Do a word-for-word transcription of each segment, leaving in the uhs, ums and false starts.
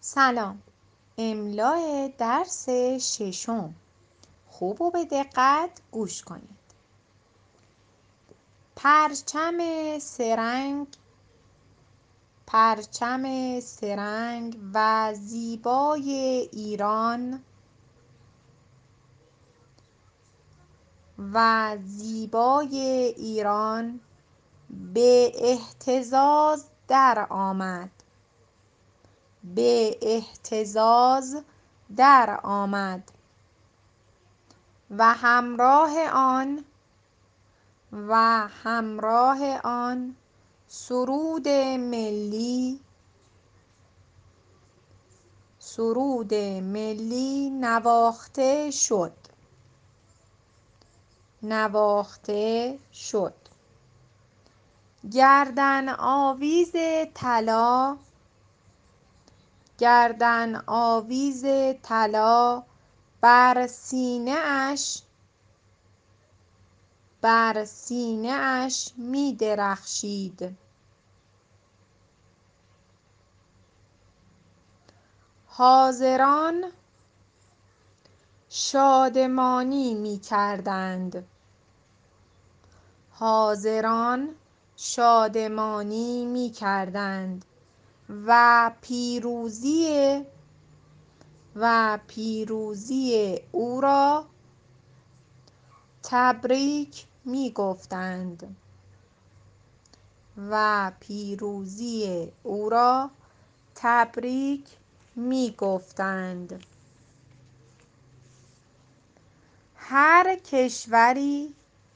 سلام. املای درس ششم. خوب و به دقت گوش کنید. پرچم سرنگ پرچم سرنگ و زیبای ایران و زیبای ایران به اهتزاز در آمد به اهتزاز در آمد و همراه آن و همراه آن سرود ملی سرود ملی نواخته شد نواخته شد گردن آویز طلا گردن آویز طلا بر سینه اش بر سینه اش می درخشید. حاضران شادمانی می کردند حاضران شادمانی می کردند و پیروزی و پیروزی او را تبریک می گفتند و پیروزی او را تبریک می گفتند. هر کشوری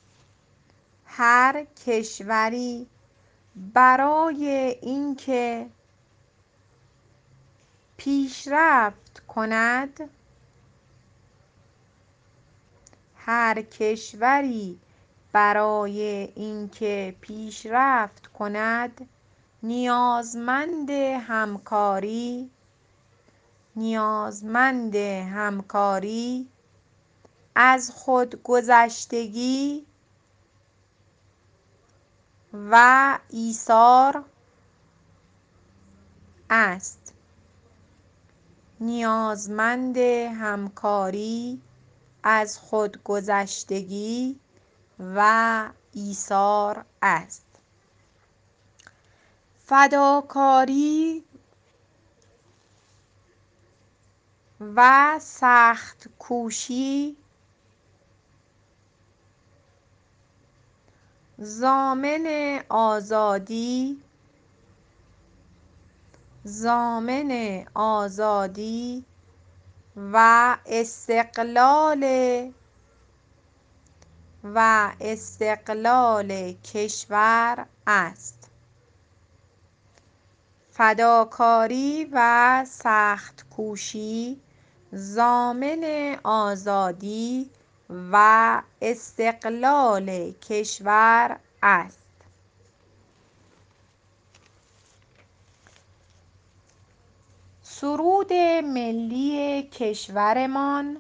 هر کشوری برای اینکه پیشرفت کند هر کشوری برای اینکه پیشرفت کند نیازمند همکاری نیازمند همکاری از خودگذشتگی و ایثار است نیازمند همکاری از خودگذشتگی و ایثار است. فداکاری و سخت کوشی ضامن آزادی ضامن آزادی و استقلال و استقلال کشور است. فداکاری و سخت کوشی ضامن آزادی و استقلال کشور است. سرود ملی کشورمان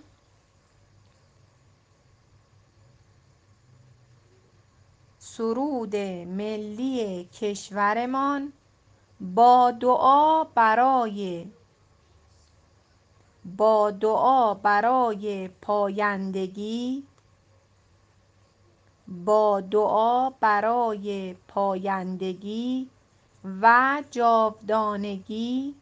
سرود ملی کشورمان با دعا برای با دعا برای پایندگی با دعا برای پایندگی و جاودانگی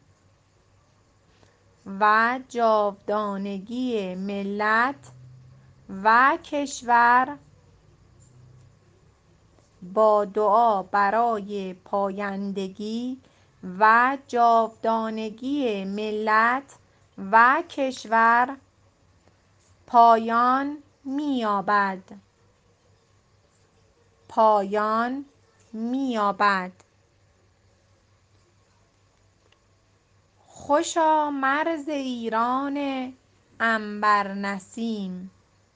و جاودانگی ملت و کشور با دعا برای پایندگی و جاودانگی ملت و کشور پایان می‌یابد پایان می‌یابد. خوشا مرز ایران عنبرنسیم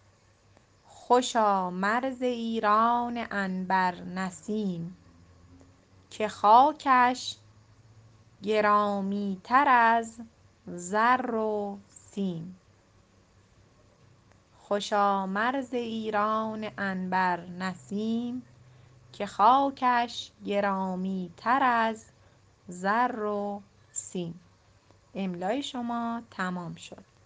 خوشا مرز ایران عنبرنسیم که خاکش گرامی‌تر از زر و سیم خوشا مرز ایران عنبرنسیم که خاکش گرامی‌تر از زر و سیم. املای شما تمام شد.